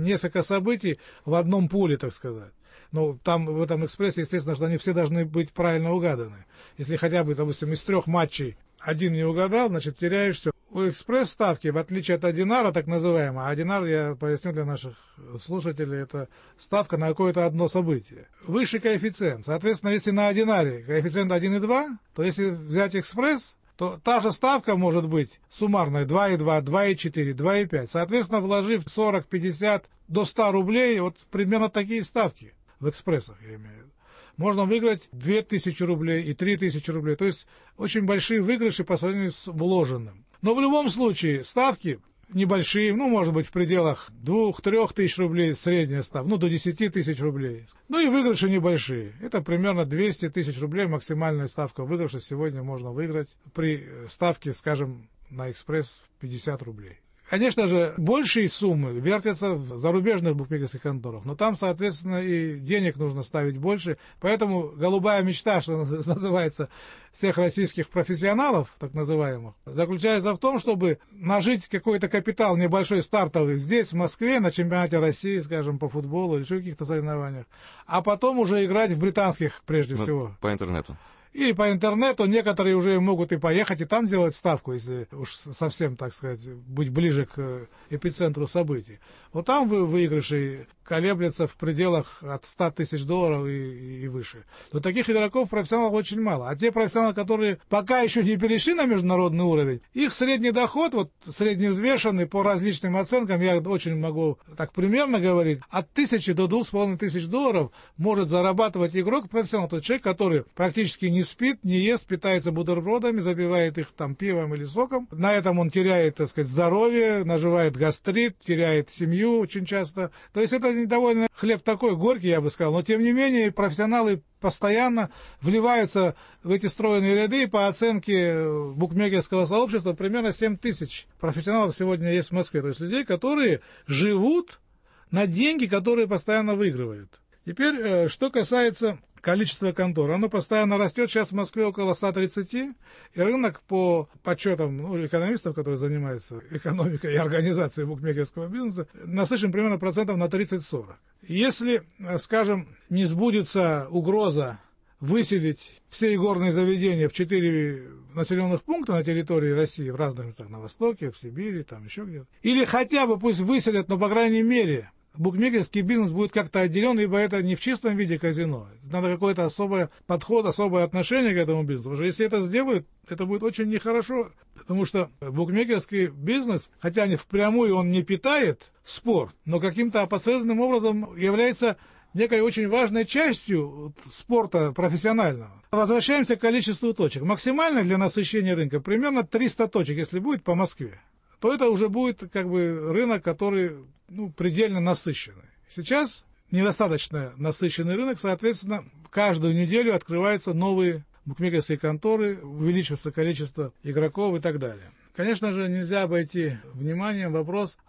событий в одном пуле, так сказать. Там в этом экспрессе, естественно, что они все должны быть правильно угаданы. Если хотя бы, допустим, из 3 матчей один не угадал, значит, теряешь все. У экспресс-ставки, в отличие от одинара, так называемого, одинар, я поясню для наших слушателей, это ставка на какое-то одно событие. Высший коэффициент. Соответственно, если на одинаре коэффициент 1,2, то если взять экспресс, то та же ставка может быть суммарная 2,2, 2,4, 2,5. Соответственно, вложив 40, 50 до 100 рублей, вот примерно такие ставки в экспрессах, я имею в виду. Можно выиграть 2000 рублей и 3000 рублей. То есть очень большие выигрыши по сравнению с вложенным. Но в любом случае ставки небольшие, может быть в пределах 2-3 тысяч рублей средняя ставка, до 10 тысяч рублей. И выигрыши небольшие. Это примерно 200 тысяч рублей максимальная ставка выигрыша сегодня можно выиграть при ставке, скажем, на экспресс 50 рублей. Конечно же, большие суммы вертятся в зарубежных букмекерских конторах, но там, соответственно, и денег нужно ставить больше. Поэтому голубая мечта, что называется, всех российских профессионалов, так называемых, заключается в том, чтобы нажить какой-то капитал небольшой стартовый здесь, в Москве, на чемпионате России, скажем, по футболу или еще каких-то соревнованиях, а потом уже играть в британских, прежде всего. По интернету. Или по интернету, некоторые уже могут и поехать, и там делать ставку, если уж совсем, так сказать, быть ближе к эпицентру событий. Вот там выигрыши колеблются в пределах от 100 тысяч долларов и выше. Но таких игроков, профессионалов очень мало. А те профессионалы, которые пока еще не перешли на международный уровень, их средний доход, средневзвешенный по различным оценкам, я очень могу так примерно говорить, от 1000 до 2500 долларов может зарабатывать игрок профессионал. Тот человек, который практически не спит, не ест, питается бутербродами, забивает их там пивом или соком. На этом он теряет, так сказать, здоровье, наживает гастрит, теряет семью очень часто. То есть это довольно хлеб такой горький, я бы сказал. Но тем не менее профессионалы постоянно вливаются в эти стройные ряды. И по оценке букмекерского сообщества примерно 7 тысяч профессионалов сегодня есть в Москве. То есть людей, которые живут на деньги, которые постоянно выигрывают. Теперь, что касается количества контор, оно постоянно растет. Сейчас в Москве около 130, и рынок по подсчетам экономистов, которые занимаются экономикой и организацией букмекерского бизнеса, насыщен примерно процентов на 30-40. Если, скажем, не сбудется угроза выселить все игорные заведения в 4 населенных пункта на территории России, в разных местах, на Востоке, в Сибири, там еще где-то, или хотя бы пусть выселят, но по крайней мере букмекерский бизнес будет как-то отделен, ибо это не в чистом виде казино. Надо какой-то особый подход, особое отношение к этому бизнесу. Потому что если это сделают, это будет очень нехорошо. Потому что букмекерский бизнес, хотя впрямую он не питает спорт, но каким-то опосредованным образом является некой очень важной частью спорта профессионального. Возвращаемся к количеству точек. Максимально для насыщения рынка примерно 300 точек, если будет по Москве, то это уже будет рынок, который предельно насыщенный. Сейчас недостаточно насыщенный рынок, соответственно, каждую неделю открываются новые букмекерские конторы, увеличивается количество игроков и так далее. Конечно же, нельзя обойти вниманием вопрос, а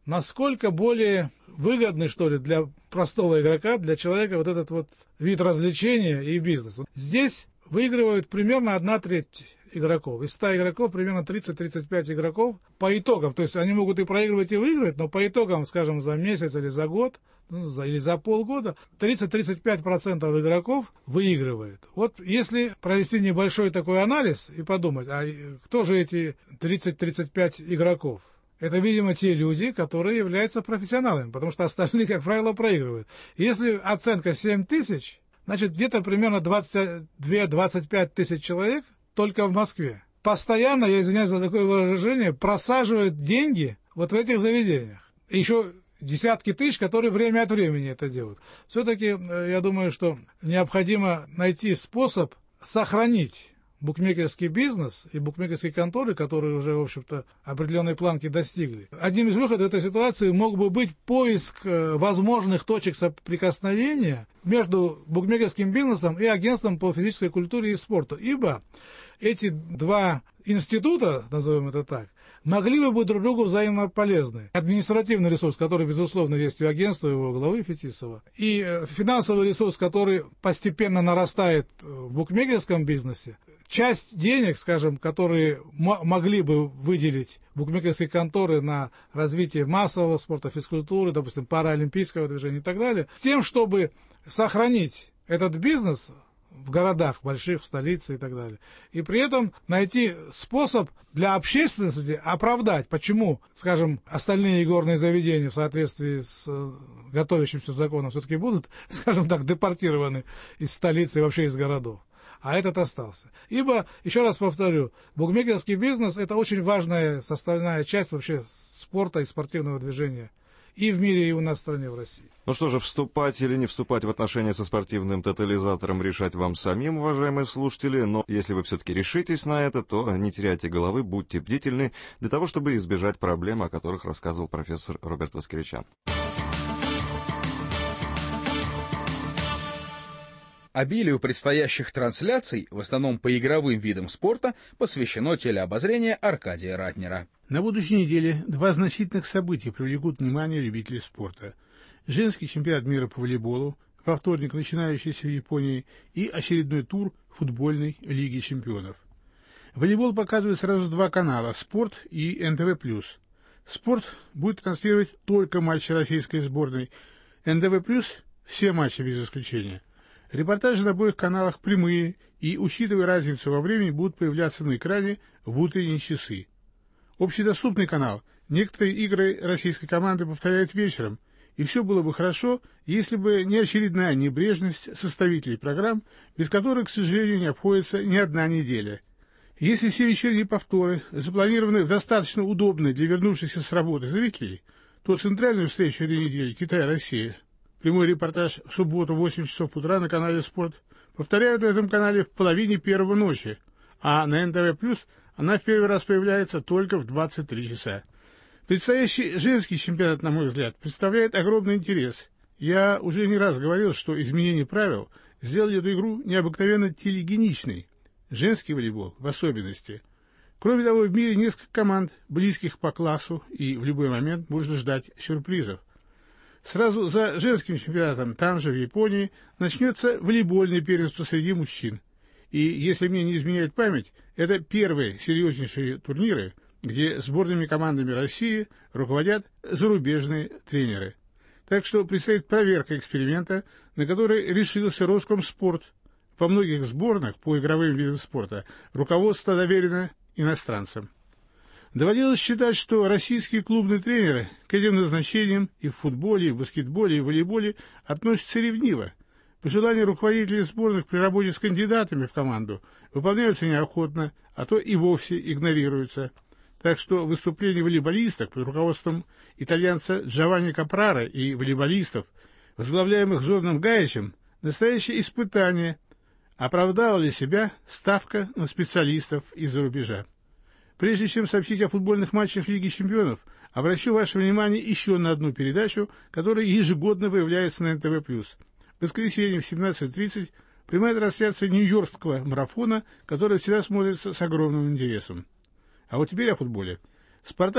насколько более выгодный, что ли, для простого игрока, для человека вот этот вот вид развлечения и бизнес. Здесь выигрывают примерно 1/3 игроков. Из 100 игроков примерно 30-35 игроков по итогам. То есть они могут и проигрывать, и выигрывать, но по итогам, скажем, за месяц или за год, или за полгода, 30-35% игроков выигрывает. Вот если провести небольшой такой анализ и подумать, а кто же эти 30-35 игроков? Это, видимо, те люди, которые являются профессионалами, потому что остальные, как правило, проигрывают. Если оценка 7 тысяч, значит, где-то примерно 22-25 тысяч человек только в Москве постоянно, я извиняюсь за такое выражение, просаживают деньги вот в этих заведениях. И еще десятки тысяч, которые время от времени это делают. Все-таки, я думаю, что необходимо найти способ сохранить букмекерский бизнес и букмекерские конторы, которые уже, в общем-то, определенной планки достигли. Одним из выходов этой ситуации мог бы быть поиск возможных точек соприкосновения между букмекерским бизнесом и агентством по физической культуре и спорту. Ибо эти два института, назовем это так, могли бы быть друг другу взаимно полезны. Административный ресурс, который, безусловно, есть у агентства, его главы Фетисова, и финансовый ресурс, который постепенно нарастает в букмекерском бизнесе, часть денег, скажем, которые могли бы выделить букмекерские конторы на развитие массового спорта, физкультуры, допустим, паралимпийского движения и так далее, с тем, чтобы сохранить этот бизнес в городах больших, в столице и так далее. И при этом найти способ для общественности оправдать, почему, скажем, остальные игорные заведения в соответствии с готовящимся законом все-таки будут, скажем так, депортированы из столицы и вообще из городов. А этот остался. Ибо, еще раз повторю, букмекерский бизнес – это очень важная составная часть вообще спорта и спортивного движения и в мире, и у нас в стране, в России. Ну что же, вступать или не вступать в отношения со спортивным тотализатором решать вам самим, уважаемые слушатели, но если вы все-таки решитесь на это, то не теряйте головы, будьте бдительны для того, чтобы избежать проблем, о которых рассказывал профессор Роберт Воскресян. Обилию предстоящих трансляций, в основном по игровым видам спорта, посвящено телеобозрение Аркадия Ратнера. На будущей неделе два значительных события привлекут внимание любителей спорта. Женский чемпионат мира по волейболу, во вторник начинающийся в Японии, и очередной тур футбольной Лиги чемпионов. Волейбол показывает сразу два канала – «Спорт» и НТВ+. «Спорт» будет транслировать только матчи российской сборной, НТВ+, все матчи без исключения. Репортажи на обоих каналах прямые и, учитывая разницу во времени, будут появляться на экране в утренние часы. Общедоступный канал некоторые игры российской команды повторяют вечером, и все было бы хорошо, если бы не очередная небрежность составителей программ, без которых, к сожалению, не обходится ни одна неделя. Если все вечерние повторы запланированы в достаточно удобные для вернувшихся с работы зрителей, то центральную встречу этой недели Китай-Россия, прямой репортаж в субботу в 8 часов утра на канале «Спорт», повторяют на этом канале в половине первой ночи, а на НТВ+, она в первый раз появляется только в 23 часа. Предстоящий женский чемпионат, на мой взгляд, представляет огромный интерес. Я уже не раз говорил, что изменение правил сделали эту игру необыкновенно телегеничной. Женский волейбол в особенности. Кроме того, в мире несколько команд, близких по классу, и в любой момент можно ждать сюрпризов. Сразу за женским чемпионатом, там же, в Японии, начнется волейбольное первенство среди мужчин. И, если мне не изменяет память, это первые серьезнейшие турниры, где сборными командами России руководят зарубежные тренеры. Так что предстоит проверка эксперимента, на который решился Роскомспорт. Во многих сборных по игровым видам спорта руководство доверено иностранцам. Доводилось считать, что российские клубные тренеры к этим назначениям и в футболе, и в баскетболе, и в волейболе относятся ревниво. Пожелания руководителей сборных при работе с кандидатами в команду выполняются неохотно, а то и вовсе игнорируются. Так что выступления волейболисток под руководством итальянца Джованни Капрара и волейболистов, возглавляемых Жорном Гаичем, настоящее испытание, оправдала ли себя ставка на специалистов из-за рубежа. Прежде чем сообщить о футбольных матчах Лиги чемпионов, обращу ваше внимание еще на одну передачу, которая ежегодно появляется на НТВ+. В воскресенье в 17:30 прямая трансляция Нью-Йоркского марафона, которая всегда смотрится с огромным интересом. А вот теперь о футболе. «Спартак»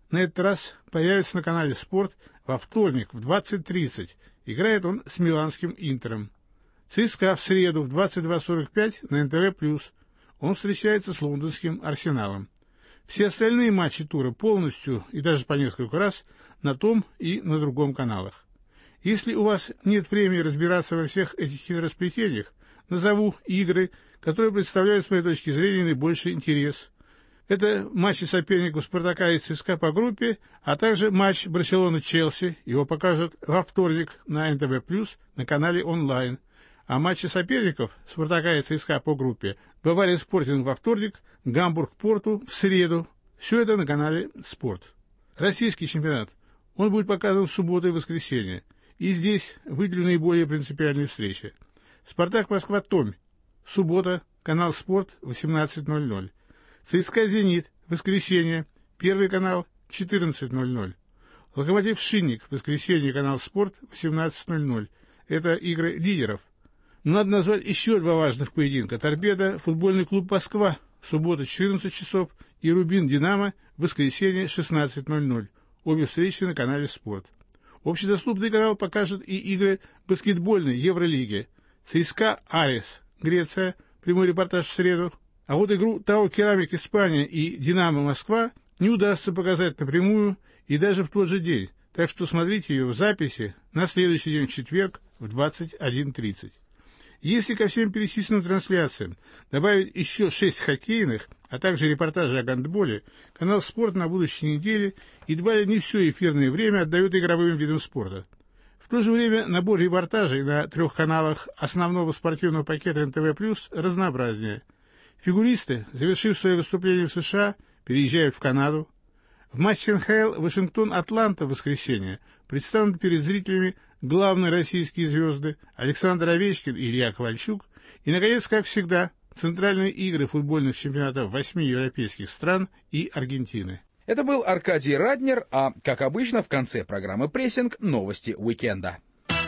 на этот раз появится на канале «Спорт» во вторник в 20:30. Играет он с миланским «Интером». ЦСКА в среду в 22:45 на НТВ+. Он встречается с лондонским «Арсеналом». Все остальные матчи тура полностью и даже по несколько раз на том и на другом каналах. Если у вас нет времени разбираться во всех этих хитросплетениях, назову игры, которые представляют, с моей точки зрения, наибольший интерес. Это матчи соперников «Спартака» и ЦСКА по группе, а также матч Барселона-Челси. Его покажут во вторник на НТВ+, на канале онлайн. А матчи соперников «Спартака» и ЦСКА по группе Бавария-Спортинг во вторник, Гамбург-Порту в среду. Все это на канале «Спорт». Российский чемпионат. Он будет показан в субботу и воскресенье. И здесь выделю наиболее принципиальные встречи. «Спартак» Москва-Томь. Суббота, канал «Спорт» 18:00. ЦСКА «Зенит», воскресенье, Первый канал, 14:00. Локомотив «Шинник», воскресенье, канал «Спорт», 18:00. Это игры лидеров. Но надо назвать еще два важных поединка. «Торпедо», футбольный клуб «Москва», суббота, 14 часов, и «Рубин», «Динамо», воскресенье, 16:00. Обе встречи на канале «Спорт». Общедоступный канал покажет и игры баскетбольной Евролиги. ЦСКА «Арес», Греция, прямой репортаж в среду. А вот игру ТАО «Керамик» Испания и «Динамо» Москва не удастся показать напрямую и даже в тот же день, так что смотрите ее в записи на следующий день, в четверг, в 21:30. Если ко всем перечисленным трансляциям добавить еще 6 хоккейных, а также репортажи о гандболе, канал «Спорт» на будущей неделе едва ли не все эфирное время отдает игровым видам спорта. В то же время набор репортажей на 3 каналах основного спортивного пакета НТВ+, разнообразнее. Фигуристы, завершив свое выступление в США, переезжают в Канаду. В матче НХЛ Вашингтон-Атланта в воскресенье представлены перед зрителями главные российские звезды Александр Овечкин и Илья Ковальчук. И, наконец, как всегда, центральные игры футбольных чемпионатов 8 европейских стран и Аргентины. Это был Аркадий Раднер, а, как обычно, в конце программы «Прессинг» новости уикенда.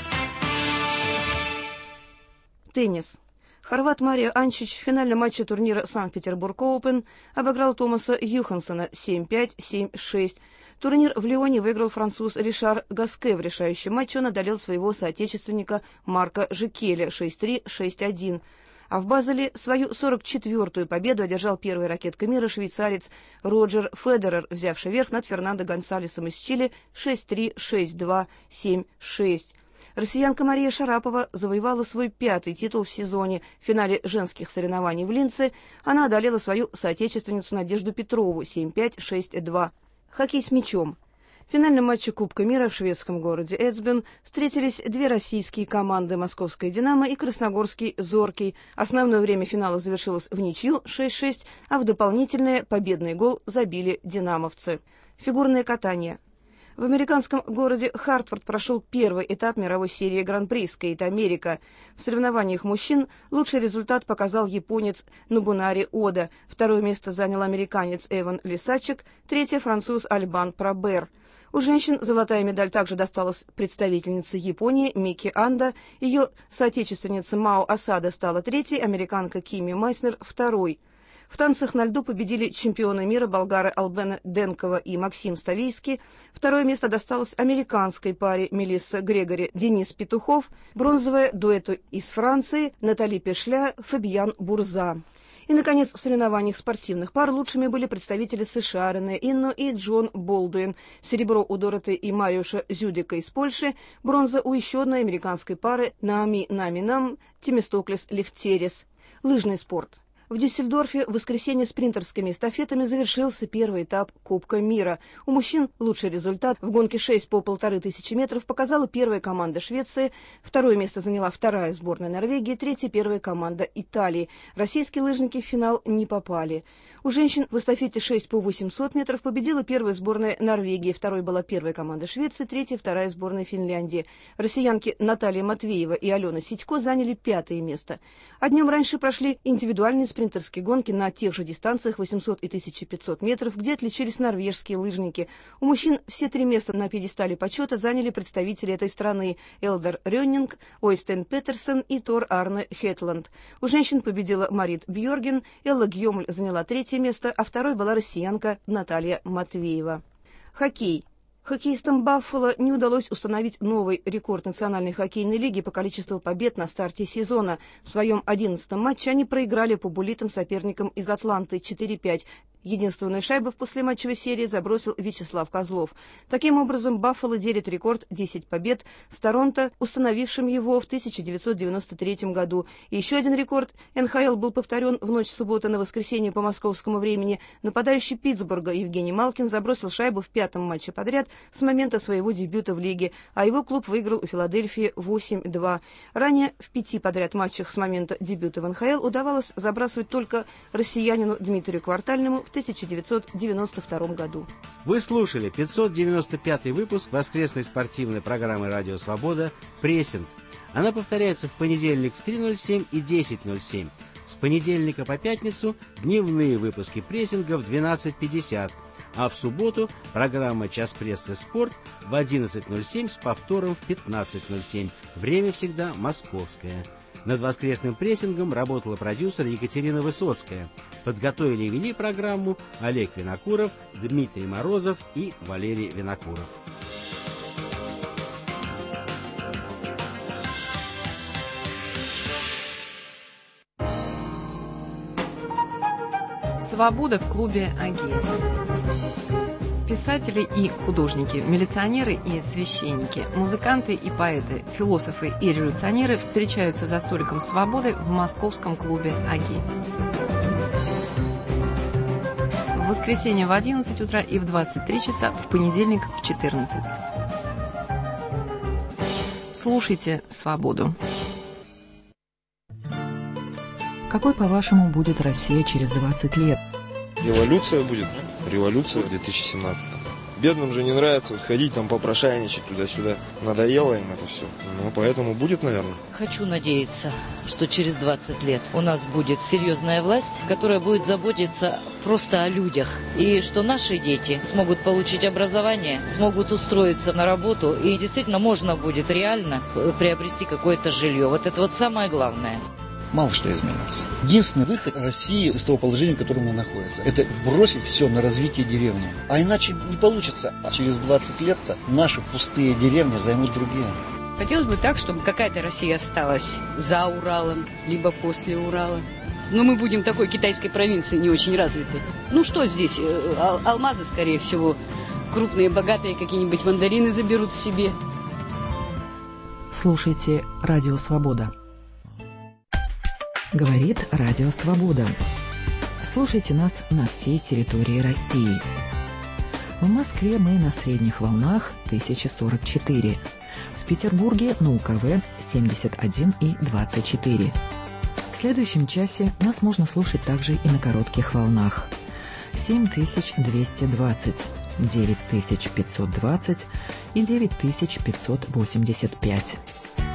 Теннис. Хорват Марио Анчич в финальном матче турнира Санкт-Петербург Оупен обыграл Томаса Юхансена 7-5, 7-6. Турнир в Лионе выиграл француз Ришар Гаске. В решающем матче он одолел своего соотечественника Марка Жикеля 6-3, 6-1. А в Базеле свою 44-ю победу одержал первой ракеткой мира швейцарец Роджер Федерер, взявший верх над Фернандо Гонсалесом из Чили 6-3, 6-2, 7-6. Россиянка Мария Шарапова завоевала свой 5-й титул в сезоне. В финале женских соревнований в Линце она одолела свою соотечественницу Надежду Петрову 7-5, 6-2. Хоккей с мячом. В финальном матче Кубка мира в шведском городе Эцбюн встретились две российские команды: Московская «Динамо» и Красногорский «Зоркий». Основное время финала завершилось в ничью 6-6, а в дополнительное победный гол забили динамовцы. Фигурное катание. В американском городе Хартфорд прошел первый этап мировой серии Гран-при Скейт Америка. В соревнованиях мужчин лучший результат показал японец Нобунари Ода. Второе место занял американец Эван Лисачек, третье — француз Альбан Пробер. У женщин золотая медаль также досталась представительнице Японии Мики Анда. Ее соотечественница Мао Асада стала третьей, американка Кими Майснер — второй. В танцах на льду победили чемпионы мира болгары Албена Денкова и Максим Ставийский. Второе место досталось американской паре Мелисса Грегори Денис Петухов. Бронзовое — дуэту из Франции Натали Пешля, Фабиан Бурза. И, наконец, в соревнованиях спортивных пар лучшими были представители США Рене Инно и Джон Болдуин. Серебро у Дороты и Мариуша Зюдика из Польши. Бронза у еще одной американской пары Наоми Наминам Темистоклес Лефтерис. Лыжный спорт. В Дюссельдорфе в воскресенье спринтерскими эстафетами завершился первый этап Кубка мира. У мужчин лучший результат в гонке 6 по 1500 метров показала первая команда Швеции, второе место заняла вторая сборная Норвегии, третья — первая команда Италии. Российские лыжники в финал не попали. У женщин в эстафете 6 по 800 метров победила первая сборная Норвегии, второй была первая команда Швеции, третья — вторая сборная Финляндии. Россиянки Наталья Матвеева и Алена Сидько заняли 5-е место. А днем раньше прошли индивидуальные спринтерские гонки на тех же дистанциях 800 и 1500 метров, где отличились норвежские лыжники. У мужчин все 3 места на пьедестале почета заняли представители этой страны: Элдер Рённинг, Ойстен Петерсен и Тор Арне Хетланд. У женщин победила Марит Бьорген, Элла Гьомль заняла 3-е место, а второй была россиянка Наталья Матвеева. Хоккей. Хоккеистам «Баффало» не удалось установить новый рекорд Национальной хоккейной лиги по количеству побед на старте сезона. В своем 11-м матче они проиграли побулитым соперникам из Атланты 4-5. Единственную шайбу в послематчевой серии забросил Вячеслав Козлов. Таким образом, «Баффало» делит рекорд 10 побед с Торонто, установившим его в 1993 году. И еще один рекорд НХЛ был повторен в ночь с субботы на воскресенье по московскому времени. Нападающий Питтсбурга Евгений Малкин забросил шайбу в 5-м матче подряд с момента своего дебюта в лиге, а его клуб выиграл у Филадельфии 8-2. Ранее в 5 подряд матчах с момента дебюта в НХЛ удавалось забрасывать только россиянину Дмитрию Квартальному в 1992 году. Вы слушали 595-й выпуск воскресной спортивной программы «Радио Свобода» «Прессинг». Она повторяется в понедельник в 3:07 и 10:07. С понедельника по пятницу дневные выпуски «Прессинга» в 12:50. А в субботу программа «Час прессы. Спорт» в 11:07 с повтором в 15:07. Время всегда московское. Над воскресным прессингом работала продюсер Екатерина Высоцкая. Подготовили и вели программу Олег Винокуров, Дмитрий Морозов и Валерий Винокуров. Свобода в клубе «Агит». Писатели и художники, милиционеры и священники, музыканты и поэты, философы и революционеры встречаются за столиком свободы в московском клубе «Агит». В воскресенье в 11 утра и в 23 часа, в понедельник в 14. Слушайте «Свободу». Какой, по-вашему, будет Россия через 20 лет? Революция будет. Революция в 2017-м. Бедным же не нравится ходить там попрошайничать туда-сюда. Надоело им это все. Ну, поэтому будет, наверное. Хочу надеяться, что через 20 лет у нас будет серьезная власть, которая будет заботиться просто о людях. И что наши дети смогут получить образование, смогут устроиться на работу. И действительно можно будет реально приобрести какое-то жилье. Вот это вот самое главное. Мало что изменится. Единственный выход России из того положения, в котором она находится, это бросить все на развитие деревни. А иначе не получится. А через 20 лет-то наши пустые деревни займут другие. Хотелось бы так, чтобы какая-то Россия осталась за Уралом, либо после Урала. Но мы будем такой китайской провинции не очень развитой. Ну что здесь? Алмазы, скорее всего. Крупные, богатые какие-нибудь мандарины заберут себе. Слушайте «Радио Свобода». Говорит Радио Свобода. Слушайте нас на всей территории России. В Москве мы на средних волнах 1044. В Петербурге на УКВ 71 и 24. В следующем часе нас можно слушать также и на коротких волнах. 7220, 9520 и 9585.